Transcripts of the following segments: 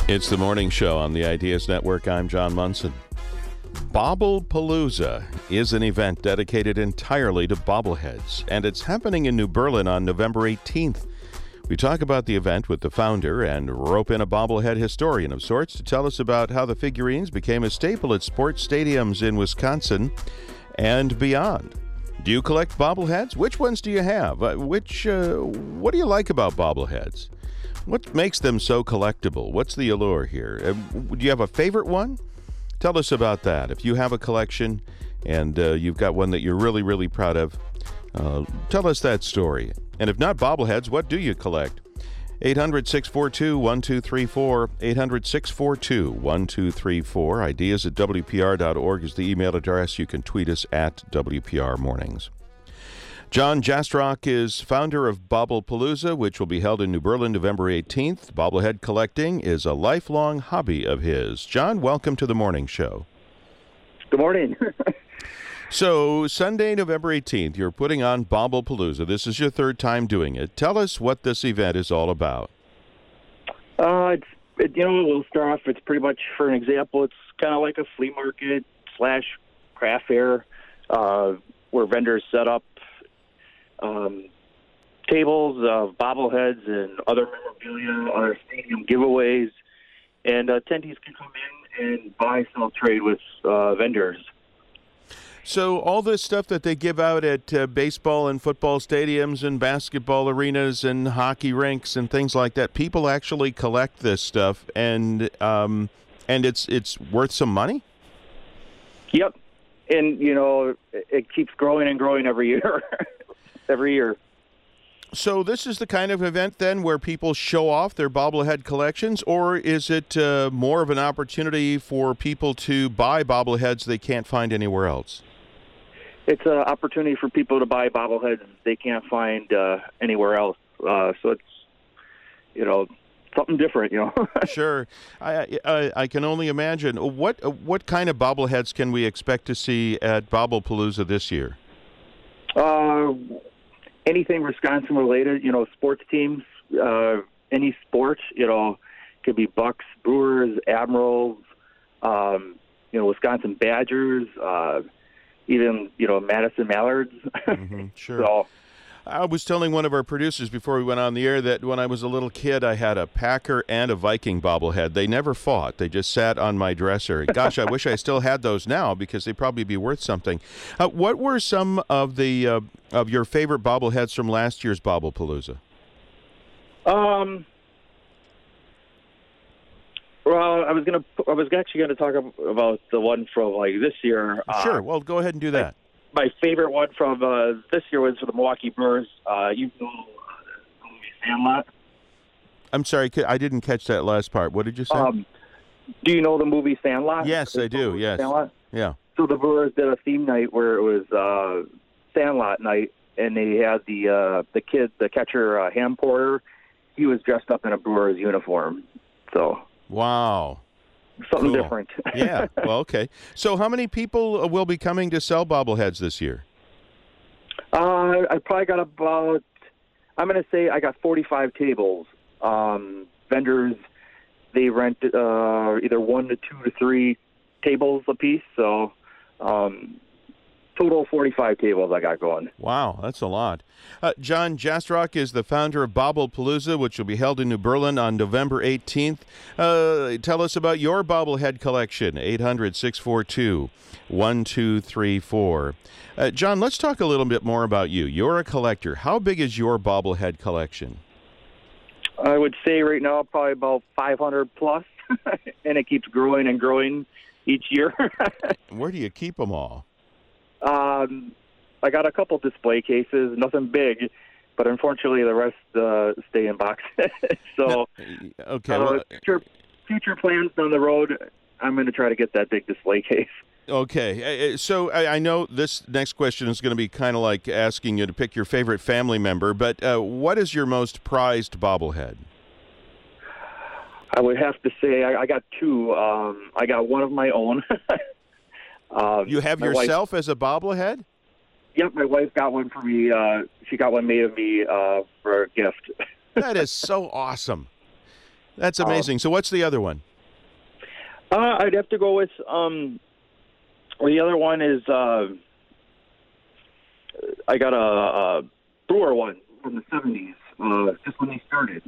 It's the morning show on the Ideas Network. I'm John Munson. Bobblepalooza is an event dedicated entirely to bobbleheads, and it's happening in New Berlin on November 18th. We talk about the event with the founder and rope in a bobblehead historian of sorts to tell us about how the figurines became a staple at sports stadiums in Wisconsin and beyond. Do you collect bobbleheads? Which ones do you have? What do you like about bobbleheads? What makes them so collectible? What's the allure here? Do you have a favorite one? Tell us about that. If you have a collection and you've got one that you're really, really proud of, tell us that story. And if not bobbleheads, what do you collect? 800-642-1234, 800-642-1234. Ideas at WPR.org is the email address. You can tweet us at WPR Mornings. John Jastrock is founder of Bobblepalooza, which will be held in New Berlin November 18th. Bobblehead collecting is a lifelong hobby of his. John, welcome to the morning show. Good morning. So, Sunday, November 18th, you're putting on Bobblepalooza. This is your third time doing it. Tell us what this event is all about. We'll start off, it's pretty much, for an example, it's kind of like a flea market / craft fair where vendors set up tables of bobbleheads and other memorabilia, other stadium giveaways, and attendees can come in and buy, sell, trade with vendors. So all this stuff that they give out at baseball and football stadiums and basketball arenas and hockey rinks and things like that, people actually collect this stuff, and it's worth some money? Yep. And, it keeps growing and growing every year. Every year. So this is the kind of event then where people show off their bobblehead collections, or is it more of an opportunity for people to buy bobbleheads they can't find anywhere else? It's an opportunity for people to buy bobbleheads they can't find anywhere else. So it's, something different, Sure. I can only imagine. What kind of bobbleheads can we expect to see at Bobblepalooza this year? Anything Wisconsin related, sports teams, any sport, could be Bucks, Brewers, Admirals, Wisconsin Badgers, even, Madison Mallards. Mm-hmm, sure. So, I was telling one of our producers before we went on the air that when I was a little kid, I had a Packer and a Viking bobblehead. They never fought. They just sat on my dresser. Gosh, I wish I still had those now because they'd probably be worth something. What were some of the of your favorite bobbleheads from last year's Bobblepalooza? Well, I was actually gonna talk about the one from this year. Sure. Well, go ahead and do that. My favorite one from this year was for the Milwaukee Brewers. The movie Sandlot. I'm sorry, I didn't catch that last part. What did you say? Do you know the movie Sandlot? Yes, I do. Yes. Sandlot? Yeah. So the Brewers did a theme night where it was Sandlot night, and they had the kid, the catcher, Ham Porter. He was dressed up in a Brewers uniform. So. Wow. Something cool. different. Yeah. Well, okay. So how many people will be coming to sell bobbleheads this year? I probably got about, I'm going to say I got 45 tables. Vendors, they rent either 1 to 2 to 3 tables a piece. So total 45 tables I got going. Wow, that's a lot. John Jastrock is the founder of Bobblepalooza, which will be held in New Berlin on November 18th. Tell us about your bobblehead collection, 800-642-1234. John, let's talk a little bit more about you. You're a collector. How big is your bobblehead collection? I would say right now probably about 500 plus, and it keeps growing and growing each year. Where do you keep them all? I got a couple display cases, nothing big, but unfortunately the rest stay in boxes. So, okay. Future plans down the road, I'm going to try to get that big display case. Okay. So I know this next question is going to be kind of like asking you to pick your favorite family member, but what is your most prized bobblehead? I would have to say I got two. I got one of my own. You have yourself as a bobblehead? Yep, my wife got one for me. She got one made of me for a gift. That is so awesome. That's amazing. So what's the other one? I'd have to go with the other one is I got a Brewer one from the 70s, just when they started,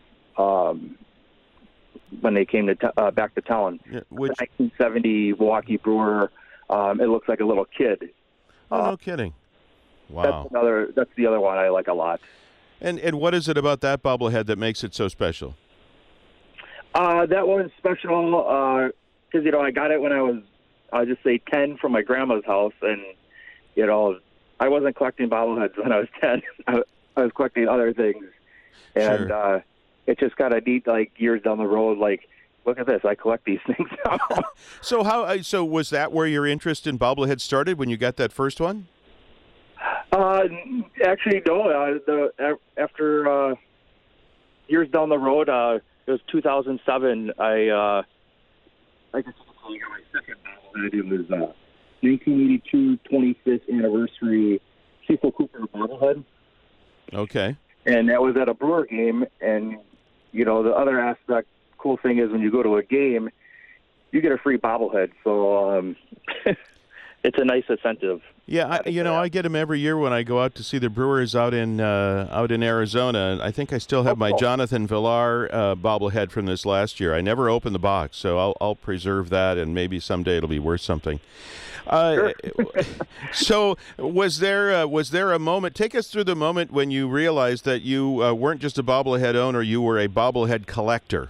when they came to back to town. Yeah, which? The 1970 Milwaukee Brewer. It looks like a little kid. Oh, no kidding. Wow. That's the other one I like a lot. And what is it about that bobblehead that makes it so special? That one's special because, I got it when I was, I'll just say 10 from my grandma's house. And, I wasn't collecting bobbleheads when I was 10. I was collecting other things. And Sure. It's just kind of neat, like, years down the road, like, look at this, I collect these things now. So was that where your interest in bobbleheads started, when you got that first one? Actually, no. After years down the road, it was 2007. I guess I got my second bobblehead. It was 1982 25th anniversary Cecil Cooper bobblehead. Okay. And that was at a Brewer game. And the other cool thing is when you go to a game, you get a free bobblehead. So it's a nice incentive. Yeah, I get them every year when I go out to see the Brewers out in Arizona. I think I still have my Jonathan Villar bobblehead from this last year. I never opened the box, so I'll preserve that, and maybe someday it'll be worth something. Sure. So was there a moment? Take us through the moment when you realized that you weren't just a bobblehead owner; you were a bobblehead collector.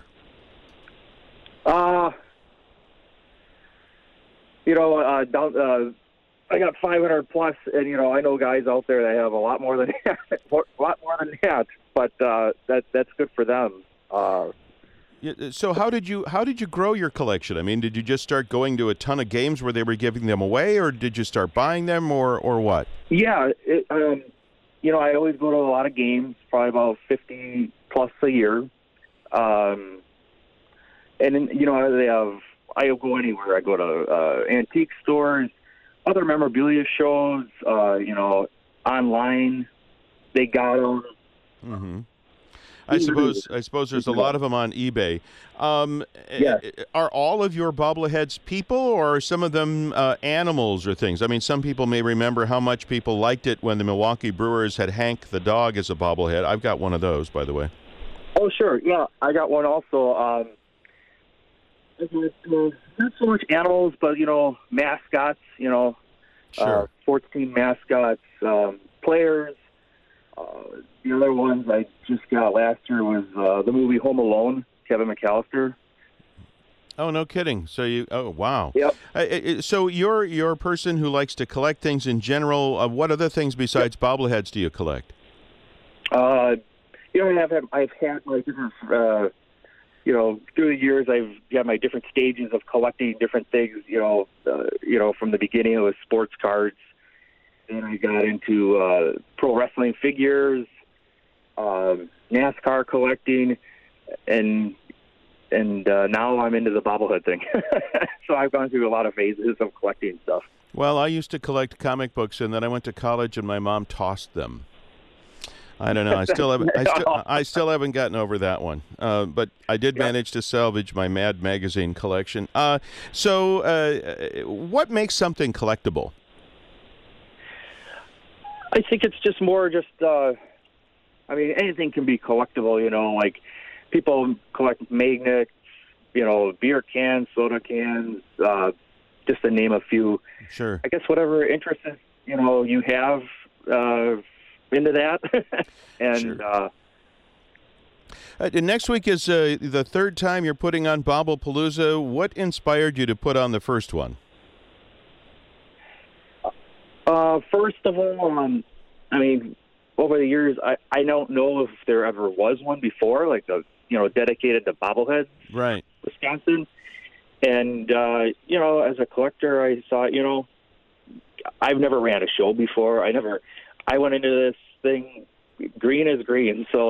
I got 500 plus, and I know guys out there that have a lot more than that, but that's good for them. So how did you grow your collection? I mean, did you just start going to a ton of games where they were giving them away, or did you start buying them, or what? Yeah, I always go to a lot of games, probably about 50 plus a year, and then, they have. I go anywhere. I go to antique stores, other memorabilia shows, online. They got them. Mm-hmm. I suppose there's a lot of them on eBay. Yeah. Are all of your bobbleheads people, or are some of them animals or things? I mean, some people may remember how much people liked it when the Milwaukee Brewers had Hank the dog as a bobblehead. I've got one of those, by the way. Oh, sure. Yeah, I got one also. Not so much animals, but, mascots, Sure. sports team mascots, players. The other ones I just got last year was the movie Home Alone, Kevin McAllister. Oh, no kidding. So wow. Yep. So you're a person who likes to collect things in general. What other things besides bobbleheads do you collect? I've had my different, through the years, I've got my different stages of collecting different things. From the beginning it was sports cards. Then I got into pro wrestling figures, NASCAR collecting, and now I'm into the bobblehead thing. So I've gone through a lot of phases of collecting stuff. Well, I used to collect comic books, and then I went to college, and my mom tossed them. I don't know. I still haven't gotten over that one. But I did manage to salvage my Mad magazine collection. So what makes something collectible? I think it's just more anything can be collectible, like people collect magnets, beer cans, soda cans, just to name a few. Sure. I guess whatever interests, you have into that. And sure. Next week is the third time you're putting on Bobblepalooza. What inspired you to put on the first one? First of all, over the years, I don't know if there ever was one before, like dedicated to bobbleheads, right? Wisconsin, and as a collector, I thought, I've never ran a show before. I went into this thing green is green, so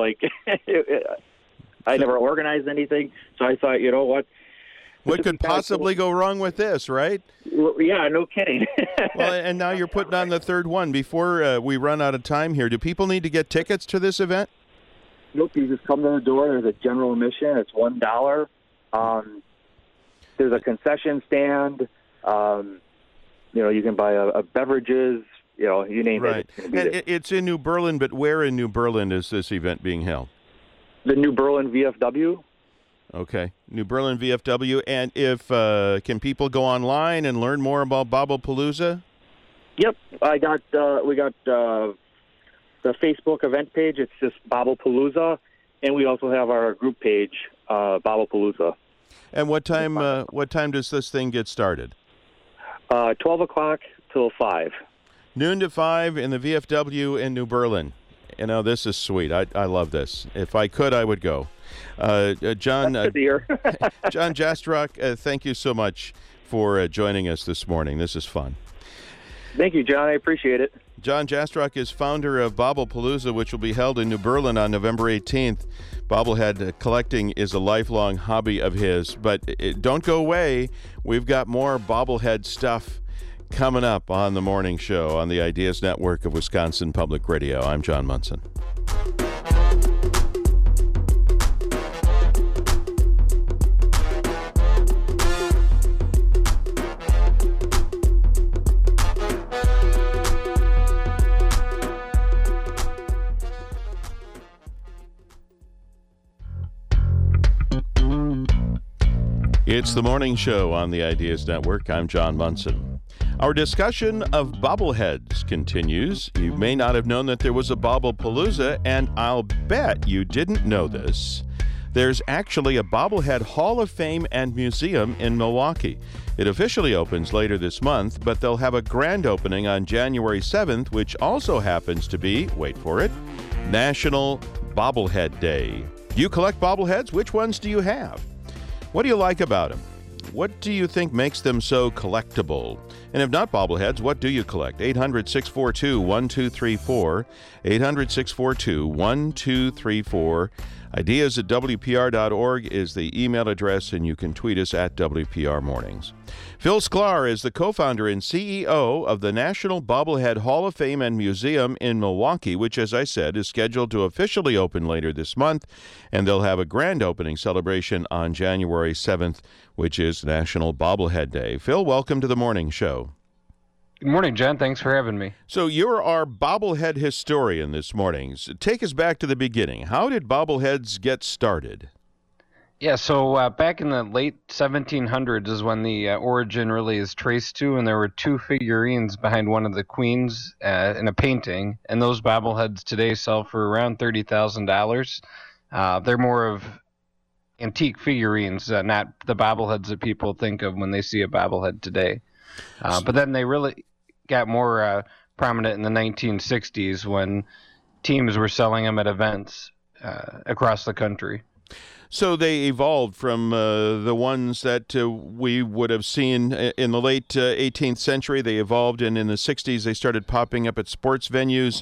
I never organized anything. So I thought, what could possibly go wrong with this, right? Yeah, no kidding. Well, and now you're putting on the third one. Before we run out of time here, do people need to get tickets to this event? Nope, you just come to the door. There's a general admission. It's $1. There's a concession stand. You can buy beverages. You name it. It's gonna be there. It's in New Berlin, but where in New Berlin is this event being held? The New Berlin VFW. Okay, New Berlin VFW. And if can people go online and learn more about Bobblepalooza? Yep, we got the Facebook event page. It's just Bobblepalooza, and we also have our group page, Bobblepalooza. And what time does this thing get started? 12 o'clock till 5. Noon to 5 in the VFW in New Berlin. This is sweet. I love this. If I could, I would go. John John Jastrock, thank you so much for joining us this morning. This is fun. Thank you, John. I appreciate it. John Jastrock is founder of Bobblepalooza, which will be held in New Berlin on November 18th. Bobblehead collecting is a lifelong hobby of his, but don't go away. We've got more bobblehead stuff coming up on the morning show on the Ideas Network of Wisconsin Public Radio. I'm John Munson. It's the morning show on the Ideas Network. I'm John Munson. Our discussion of bobbleheads continues. You may not have known that there was a Bobblepalooza, and I'll bet you didn't know this. There's actually a Bobblehead Hall of Fame and Museum in Milwaukee. It officially opens later this month, but they'll have a grand opening on January 7th, which also happens to be, wait for it, National Bobblehead Day. Do you collect bobbleheads? Which ones do you have? What do you like about them? What do you think makes them so collectible? And if not bobbleheads, what do you collect? 800-642-1234. 800-642-1234. Ideas at WPR.org is the email address, and you can tweet us at WPR Mornings. Phil Sklar is the co-founder and CEO of the National Bobblehead Hall of Fame and Museum in Milwaukee, which, as I said, is scheduled to officially open later this month, and they'll have a grand opening celebration on January 7th, which is National Bobblehead Day. Phil, welcome to the morning show. Good morning, John. Thanks for having me. So you're our bobblehead historian this morning. So take us back to the beginning. How did bobbleheads get started? Yeah, so back in the late 1700s is when the origin really is traced to, and there were two figurines behind one of the queens in a painting, and those bobbleheads today sell for around $30,000. They're more of antique figurines, not the bobbleheads that people think of when they see a bobblehead today. But then they really got more prominent in the 1960s when teams were selling them at events across the country. So they evolved from the ones that we would have seen in the late 18th century. They evolved, and in the 60s they started popping up at sports venues.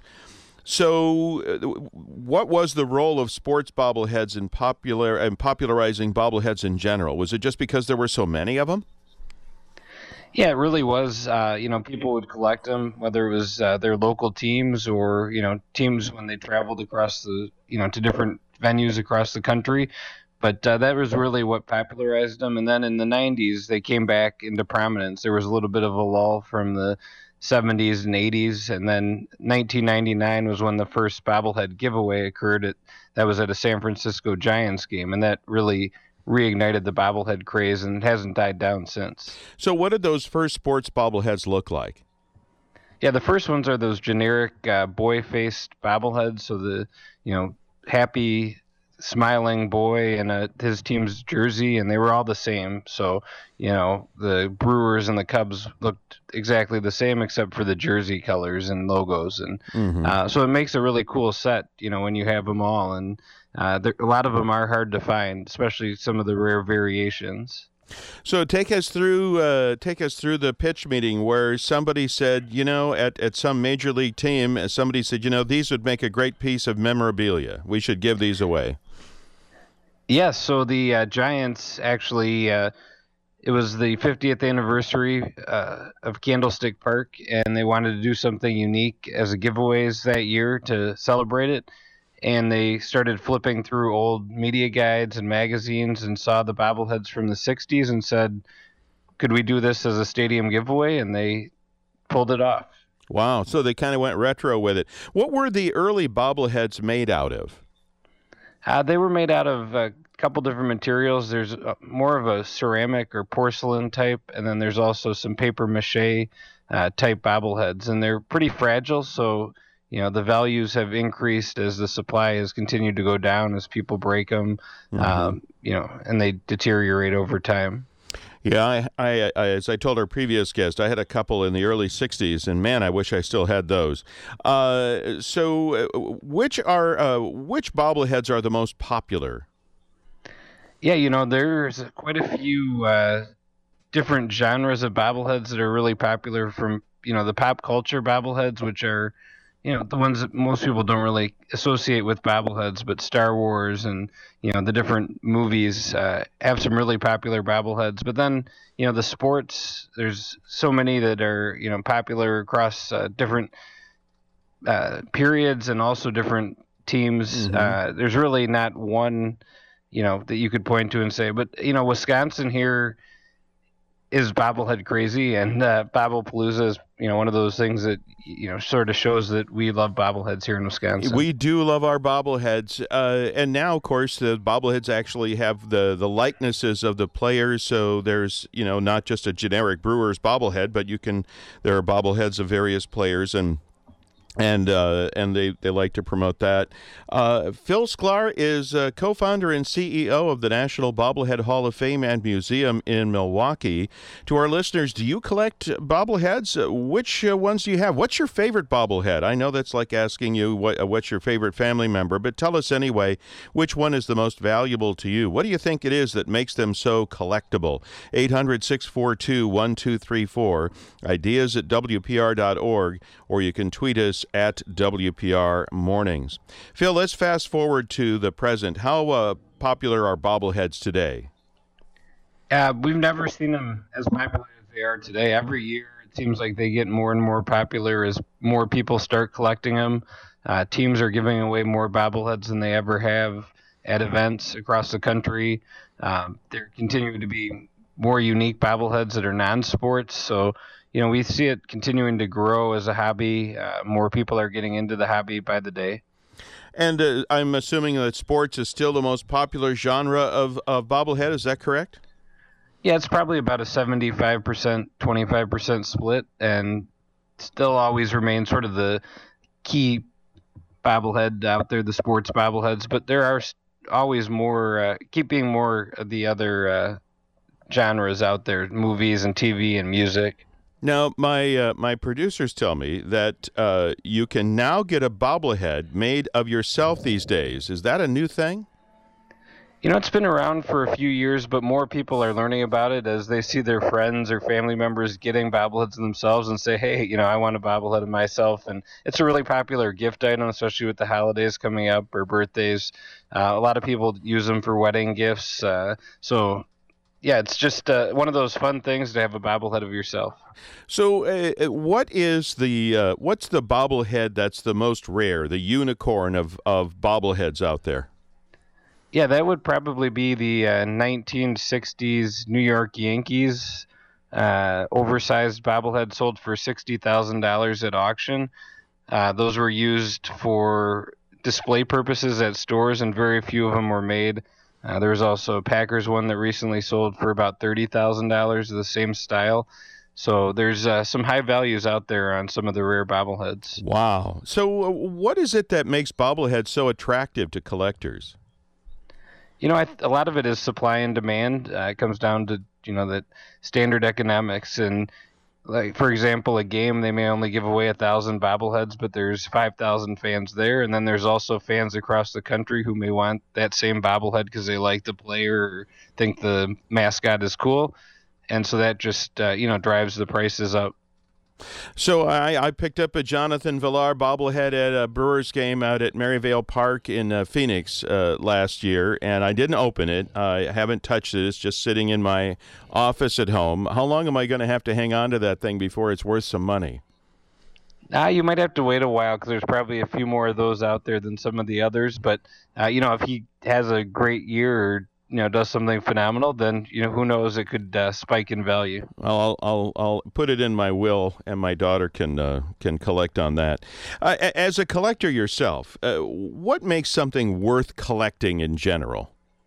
So what was the role of sports bobbleheads in popularizing bobbleheads in general? Was it just because there were so many of them? Yeah, it really was. People would collect them, whether it was their local teams or, teams when they traveled across to different venues across the country. But that was really what popularized them. And then in the 90s, they came back into prominence. There was a little bit of a lull from the 70s and 80s. And then 1999 was when the first bobblehead giveaway occurred. That was at a San Francisco Giants game. And that really reignited the bobblehead craze, and it hasn't died down since. So what did those first sports bobbleheads look like? Yeah, the first ones are those generic boy-faced bobbleheads. So the, happy, smiling boy in his team's jersey, and they were all the same. So, the Brewers and the Cubs looked exactly the same except for the jersey colors and logos. And so it makes a really cool set, when you have them all. And a lot of them are hard to find, especially some of the rare variations. So take us through the pitch meeting where somebody said, at some major league team, somebody said, these would make a great piece of memorabilia. We should give these away. Yes, so the Giants actually, it was the 50th anniversary of Candlestick Park, and they wanted to do something unique as a giveaways that year to celebrate it. and they started flipping through old media guides and magazines and saw the bobbleheads from the 60s and said, could we do this as a stadium giveaway? And they pulled it off. Wow. So they kind of went retro with it. What were the early bobbleheads made out of? They were made out of a couple different materials. There's more of a ceramic or porcelain type, and then there's also some paper mache type bobbleheads, and they're pretty fragile. So, the values have increased as the supply has continued to go down as people break them, and they deteriorate over time. Yeah, I as I told our previous guest, I had a couple in the early '60s, and man, I wish I still had those. So, which bobbleheads are the most popular? Yeah, there's quite a few different genres of bobbleheads that are really popular. From the pop culture bobbleheads, which are the ones that most people don't really associate with bobbleheads, but Star Wars and, the different movies have some really popular bobbleheads. But then, the sports, there's so many that are, popular across different periods and also different teams. There's really not one, that you could point to and say, but, Wisconsin here is bobblehead crazy, and Bobblepalooza is one of those things that sort of shows that we love bobbleheads here in Wisconsin. We do love our bobbleheads, and now of course the bobbleheads actually have the likenesses of the players, so there's not just a generic Brewers bobblehead, but there are bobbleheads of various players, and they like to promote that. Phil Sklar is co-founder and CEO of the National Bobblehead Hall of Fame and Museum in Milwaukee. To our listeners, do you collect bobbleheads? Which ones do you have? What's your favorite bobblehead? I know that's like asking you what's your favorite family member, but tell us anyway, which one is the most valuable to you? What do you think it is that makes them so collectible? 800-642-1234, ideas at WPR.org, or you can tweet us at WPR Mornings. Phil, let's fast forward to the present. How popular are bobbleheads today? We've never seen them as popular as they are today. Every year, it seems like they get more and more popular as more people start collecting them. Teams are giving away more bobbleheads than they ever have at events across the country. There continue to be more unique bobbleheads that are non-sports, so we see it continuing to grow as a hobby. More people are getting into the hobby by the day. And I'm assuming that sports is still the most popular genre of bobblehead. Is that correct? Yeah, it's probably about a 75%, 25% split, and still always remains sort of the key bobblehead out there, the sports bobbleheads. But there are always more, keep being more of the other genres out there, movies and TV and music. Now, my producers tell me that you can now get a bobblehead made of yourself these days. Is that a new thing? It's been around for a few years, but more people are learning about it as they see their friends or family members getting bobbleheads themselves and say, hey, I want a bobblehead of myself. And it's a really popular gift item, especially with the holidays coming up or birthdays. A lot of people use them for wedding gifts. Yeah, it's just one of those fun things to have a bobblehead of yourself. So, what's the bobblehead that's the most rare, the unicorn of bobbleheads out there? Yeah, that would probably be the 1960s New York Yankees oversized bobblehead sold for $60,000 at auction. Those were used for display purposes at stores, and very few of them were made. There was also a Packers one that recently sold for about $30,000 of the same style. So there's some high values out there on some of the rare bobbleheads. Wow. So what is it that makes bobbleheads so attractive to collectors? A lot of it is supply and demand. It comes down to, that standard economics. And like, for example, a game, they may only give away 1,000 bobbleheads, but there's 5,000 fans there. And then there's also fans across the country who may want that same bobblehead because they like the player or think the mascot is cool. And so that just, drives the prices up. So I picked up a Jonathan Villar bobblehead at a Brewers game out at Maryvale Park in Phoenix last year, and I didn't open it. I haven't touched it. It's just sitting in my office at home. How long am I going to have to hang on to that thing before it's worth some money? You might have to wait a while because there's probably a few more of those out there than some of the others. But if he has a great year or does something phenomenal, then who knows, it could spike in value. Well, I'll put it in my will, and my daughter can collect on that. As a collector yourself, what makes something worth collecting in general?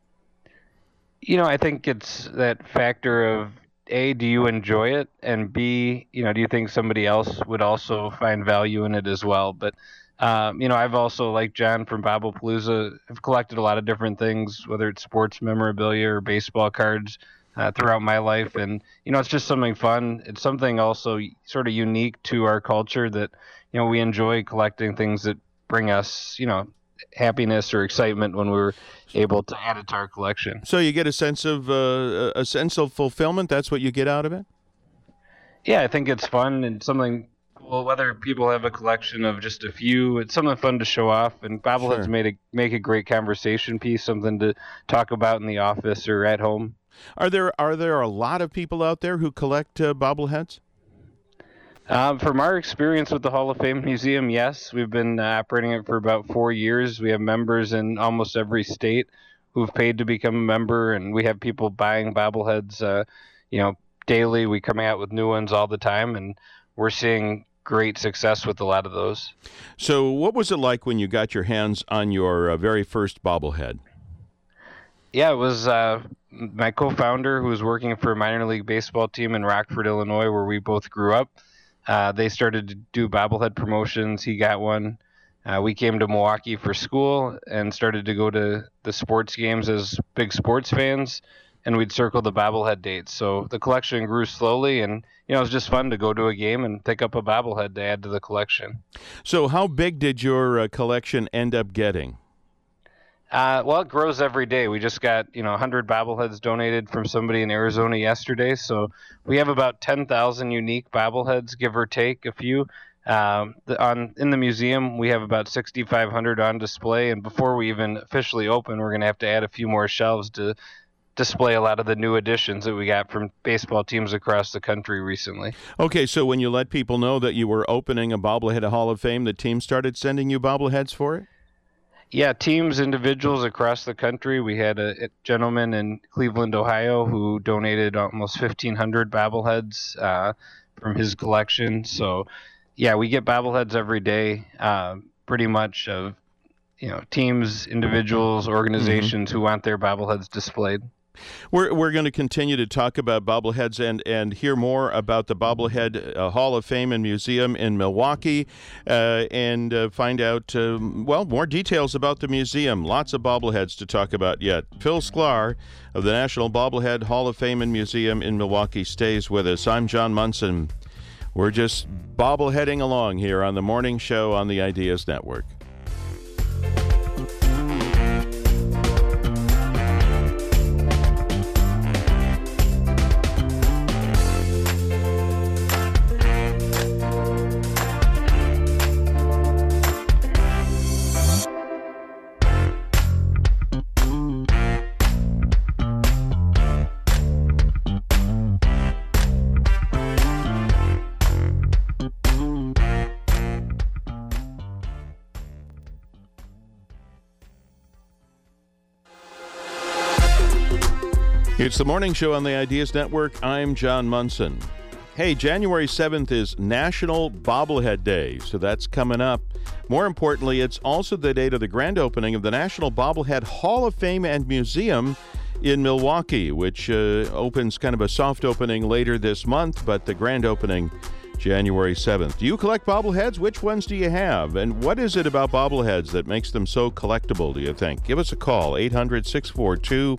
I think it's that factor of A, do you enjoy it? And B, do you think somebody else would also find value in it as well? But, I've also, like John from Bobblepalooza, have collected a lot of different things, whether it's sports memorabilia or baseball cards throughout my life. And, it's just something fun. It's something also sort of unique to our culture that, we enjoy collecting things that bring us, happiness or excitement when we're able to add it to our collection. So you get a sense of fulfillment. That's what you get out of it. Yeah, I think it's fun and something. Well, whether people have a collection of just a few, it's something fun to show off. And bobbleheads make a great conversation piece, something to talk about in the office or at home. Are there a lot of people out there who collect bobbleheads? From our experience with the Hall of Fame Museum, yes. We've been operating it for about 4 years. We have members in almost every state who've paid to become a member, and we have people buying bobbleheads, daily. We come out with new ones all the time, and we're seeing great success with a lot of those. So what was it like when you got your hands on your very first bobblehead? Yeah, it was my co-founder who was working for a minor league baseball team in Rockford, Illinois, where we both grew up. They started to do bobblehead promotions. He got one. We came to Milwaukee for school and started to go to the sports games as big sports fans, and we'd circle the bobblehead dates. So the collection grew slowly, and it was just fun to go to a game and pick up a bobblehead to add to the collection. So how big did your collection end up getting? Well, it grows every day. We just got 100 bobbleheads donated from somebody in Arizona yesterday, so we have about 10,000 unique bobbleheads, give or take a few. In the museum, we have about 6,500 on display, and before we even officially open, we're going to have to add a few more shelves to display a lot of the new additions that we got from baseball teams across the country recently. Okay, so when you let people know that you were opening a Bobblehead Hall of Fame, the team started sending you bobbleheads for it? Yeah, teams, individuals across the country. We had a gentleman in Cleveland, Ohio, who donated almost 1,500 bobbleheads from his collection. So, yeah, we get bobbleheads every day, pretty much of teams, individuals, organizations who want their bobbleheads displayed. We're going to continue to talk about bobbleheads and hear more about the Bobblehead Hall of Fame and Museum in Milwaukee and find out, more details about the museum. Lots of bobbleheads to talk about yet. Phil Sklar of the National Bobblehead Hall of Fame and Museum in Milwaukee stays with us. I'm John Munson. We're just bobbleheading along here on the morning show on the Ideas Network. It's the morning show on the Ideas Network. I'm John Munson. Hey, January 7th is National Bobblehead Day, so that's coming up. More importantly, it's also the date of the grand opening of the National Bobblehead Hall of Fame and Museum in Milwaukee, which opens kind of a soft opening later this month, but the grand opening January 7th. Do you collect bobbleheads? Which ones do you have? And what is it about bobbleheads that makes them so collectible, do you think? Give us a call, 800-642-1234,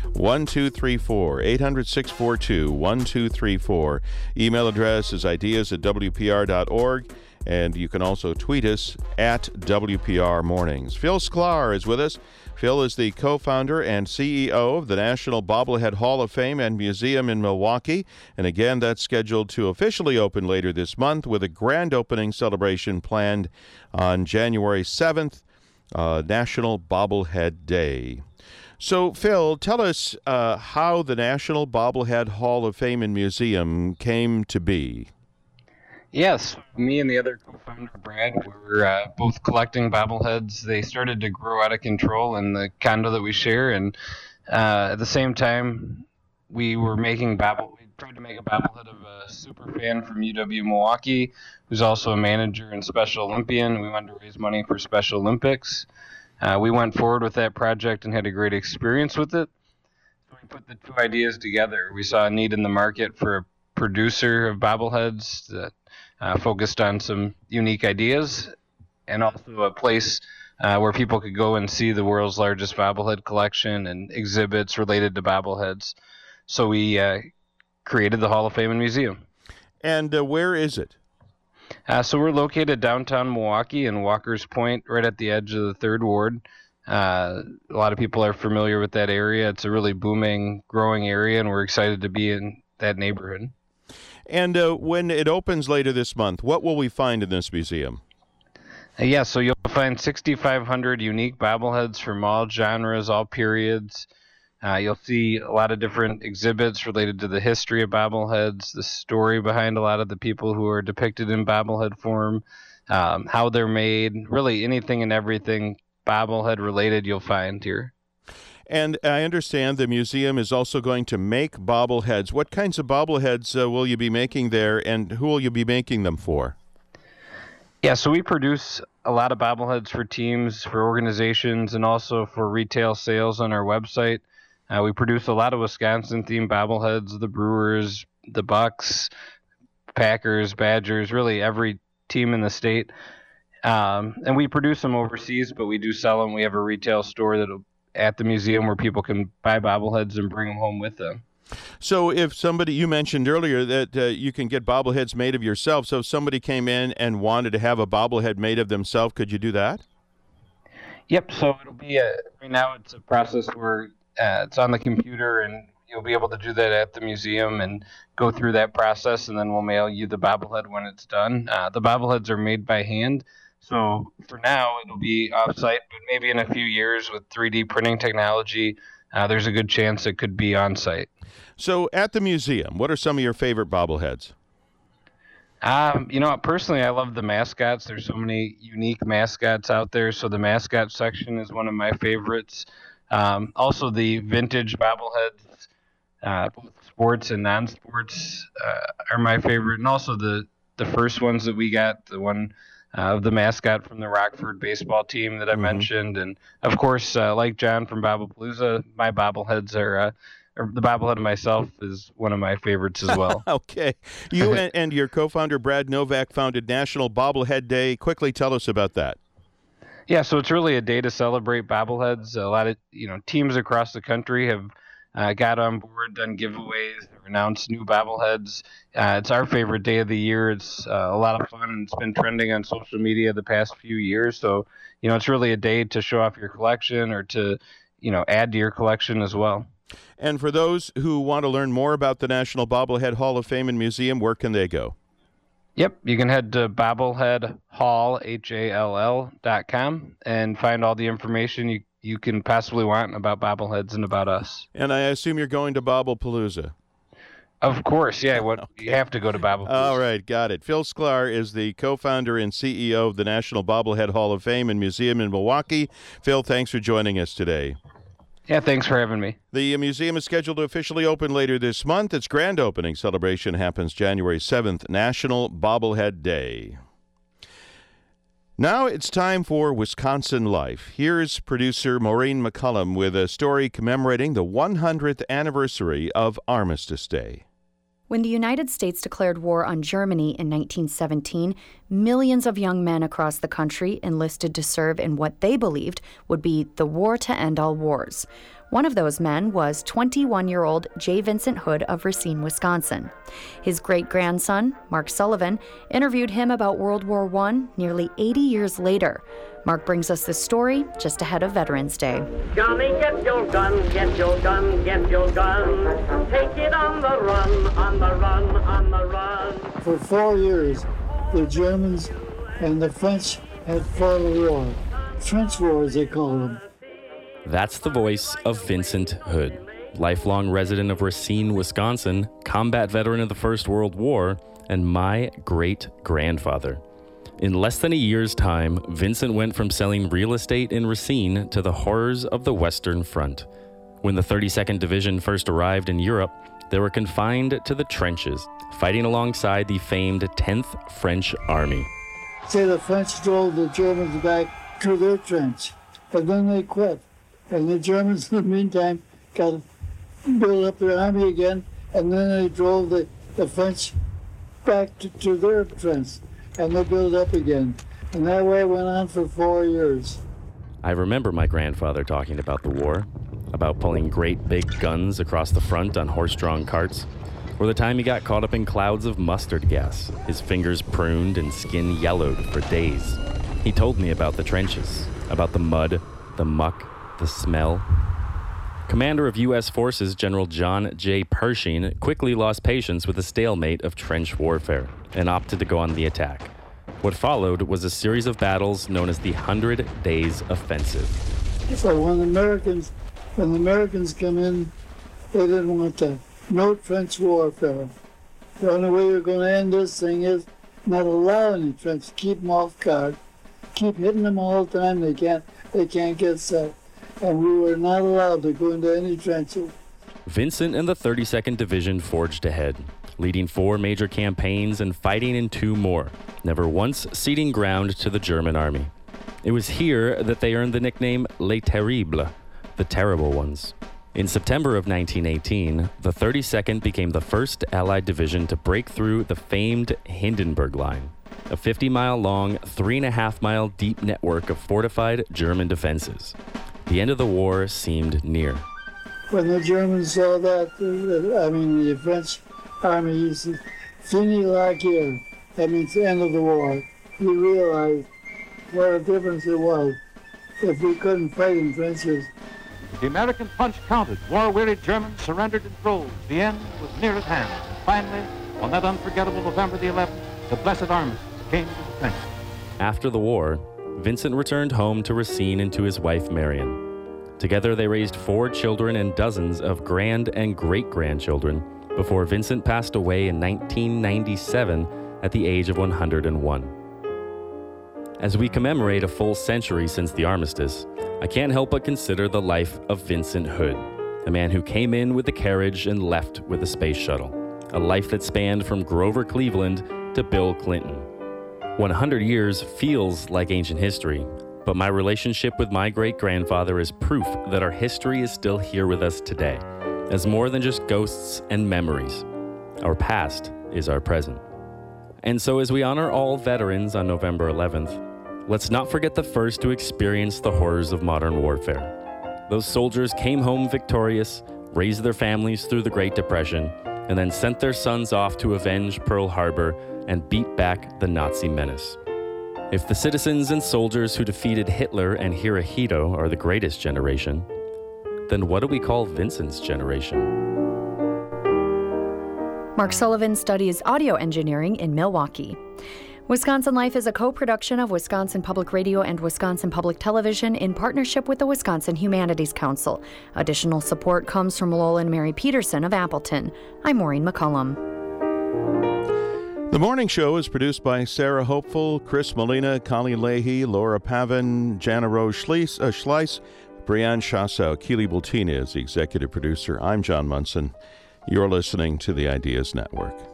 800-642-1234. Email address is ideas@wpr.org, and you can also tweet us at WPR Mornings. Phil Sklar is with us. Phil is the co-founder and CEO of the National Bobblehead Hall of Fame and Museum in Milwaukee. And again, that's scheduled to officially open later this month with a grand opening celebration planned on January 7th, National Bobblehead Day. So, Phil, tell us how the National Bobblehead Hall of Fame and Museum came to be. Yes, me and the other co-founder, Brad, were both collecting bobbleheads. They started to grow out of control in the condo that we share, and at the same time, we were making We tried to make a bobblehead of a super fan from UW Milwaukee, who's also a manager and Special Olympian. We wanted to raise money for Special Olympics. We went forward with that project and had a great experience with it. So we put the two ideas together. We saw a need in the market for a producer of bobbleheads that focused on some unique ideas, and also a place where people could go and see the world's largest bobblehead collection and exhibits related to bobbleheads. So we created the Hall of Fame and Museum. And where is it? So we're located downtown Milwaukee in Walker's Point, right at the edge of the 3rd Ward. A lot of people are familiar with that area. It's a really booming, growing area, and we're excited to be in that neighborhood. And when it opens later this month, what will we find in this museum? So you'll find 6,500 unique bobbleheads from all genres, all periods. You'll see a lot of different exhibits related to the history of bobbleheads, the story behind a lot of the people who are depicted in bobblehead form, how they're made, really anything and everything bobblehead related you'll find here. And I understand the museum is also going to make bobbleheads. What kinds of bobbleheads will you be making there, and who will you be making them for? Yeah, so we produce a lot of bobbleheads for teams, for organizations, and also for retail sales on our website. We produce a lot of Wisconsin-themed bobbleheads, the Brewers, the Bucks, Packers, Badgers, really every team in the state. And we produce them overseas, but we do sell them. We have a retail store that'll at the museum where people can buy bobbleheads and bring them home with them. So if somebody, you mentioned earlier that you can get bobbleheads made of yourself, so if somebody came in and wanted to have a bobblehead made of themselves, could you do that? Yep, so it'll be right now it's a process where it's on the computer, and you'll be able to do that at the museum and go through that process, and then we'll mail you the bobblehead when it's done. The bobbleheads are made by hand. So for now, it'll be off-site, but maybe in a few years with 3D printing technology, there's a good chance it could be on-site. So at the museum, what are some of your favorite bobbleheads? Personally, I love the mascots. There's so many unique mascots out there, so the mascot section is one of my favorites. Also, the vintage bobbleheads, both sports and non-sports, are my favorite, and also the first ones that we got, the one of the mascot from the Rockford baseball team that I mentioned. And, of course, like John from Bobblepalooza, my bobbleheads are the bobblehead of myself is one of my favorites as well. Okay. You and your co-founder, Brad Novak, founded National Bobblehead Day. Quickly tell us about that. Yeah, so it's really a day to celebrate bobbleheads. A lot of teams across the country have got on board, done giveaways, announced new bobbleheads. It's our favorite day of the year. It's a lot of fun, and it's been trending on social media the past few years. So, it's really a day to show off your collection or to, add to your collection as well. And for those who want to learn more about the National Bobblehead Hall of Fame and Museum, where can they go? Yep, you can head to bobbleheadhall.com and find all the information you can possibly want about bobbleheads and about us. And I assume you're going to Bobblepalooza. Of course, yeah. You have to go to Bobblepalooza. All right, got it. Phil Sklar is the co-founder and CEO of the National Bobblehead Hall of Fame and Museum in Milwaukee. Phil, thanks for joining us today. Yeah, thanks for having me. The museum is scheduled to officially open later this month. Its grand opening celebration happens January 7th, National Bobblehead Day. Now it's time for Wisconsin Life. Here's producer Maureen McCullum with a story commemorating the 100th anniversary of Armistice Day. When the United States declared war on Germany in 1917, millions of young men across the country enlisted to serve in what they believed would be the war to end all wars. One of those men was 21-year-old J. Vincent Hood of Racine, Wisconsin. His great-grandson, Mark Sullivan, interviewed him about World War I nearly 80 years later. Mark brings us this story just ahead of Veterans Day. Johnny, get your gun, get your gun, get your gun. Take it on the run, on the run, on the run. For 4 years, the Germans and the French had fought a war. Trench war, as they call them. That's the voice of Vincent Hood, lifelong resident of Racine, Wisconsin, combat veteran of the First World War, and my great-grandfather. In less than a year's time, Vincent went from selling real estate in Racine to the horrors of the Western Front. When the 32nd Division first arrived in Europe, they were confined to the trenches, fighting alongside the famed 10th French Army. Say the French drove the Germans back to their trench, and then they quit. And the Germans, in the meantime, got to build up their army again, and then they drove the French back to their trench, and they built up again. And that way it went on for 4 years. I remember my grandfather talking about the war, about pulling great big guns across the front on horse-drawn carts, or the time he got caught up in clouds of mustard gas, his fingers pruned and skin yellowed for days. He told me about the trenches, about the mud, the muck, the smell. Commander of U.S. Forces General John J. Pershing quickly lost patience with the stalemate of trench warfare and opted to go on the attack. What followed was a series of battles known as the 100 Days Offensive. So when the Americans come in, they didn't want that. No trench warfare. The only way you're going to end this thing is not allow any trench. Keep them off guard. Keep hitting them all the time. They can't get set. And we were not allowed to go into any trenches. Vincent and the 32nd Division forged ahead, leading 4 major campaigns and fighting in 2 more, never once ceding ground to the German army. It was here that they earned the nickname Les Terribles, the Terrible Ones. In September of 1918, the 32nd became the first Allied division to break through the famed Hindenburg Line, a 50-mile-long, 3.5-mile deep network of fortified German defenses. The end of the war seemed near. When the Germans saw that, the French army said, "Fini la guerre," that means the end of the war. We realized what a difference it was if we couldn't fight in trenches. The American punch counted. War-wearied Germans surrendered in droves. The end was near at hand. Finally, on that unforgettable November the 11th, the blessed armistice came to the trenches. After the war, Vincent returned home to Racine and to his wife Marion. Together they raised 4 children and dozens of grand and great-grandchildren before Vincent passed away in 1997 at the age of 101. As we commemorate a full century since the armistice, I can't help but consider the life of Vincent Hood, a man who came in with a carriage and left with a space shuttle, a life that spanned from Grover Cleveland to Bill Clinton. 100 years feels like ancient history, but my relationship with my great-grandfather is proof that our history is still here with us today, as more than just ghosts and memories. Our past is our present. And so as we honor all veterans on November 11th, let's not forget the first to experience the horrors of modern warfare. Those soldiers came home victorious, raised their families through the Great Depression, and then sent their sons off to avenge Pearl Harbor and beat back the Nazi menace. If the citizens and soldiers who defeated Hitler and Hirohito are the greatest generation, then what do we call Vincent's generation? Mark Sullivan studies audio engineering in Milwaukee. Wisconsin Life is a co-production of Wisconsin Public Radio and Wisconsin Public Television in partnership with the Wisconsin Humanities Council. Additional support comes from Lowell and Mary Peterson of Appleton. I'm Maureen McCullum. The morning show is produced by Sarah Hopeful, Chris Molina, Colleen Leahy, Laura Pavin, Jana Rose Schleiss, Brianne Chassau. Keely Bultina is the executive producer. I'm John Munson. You're listening to the Ideas Network.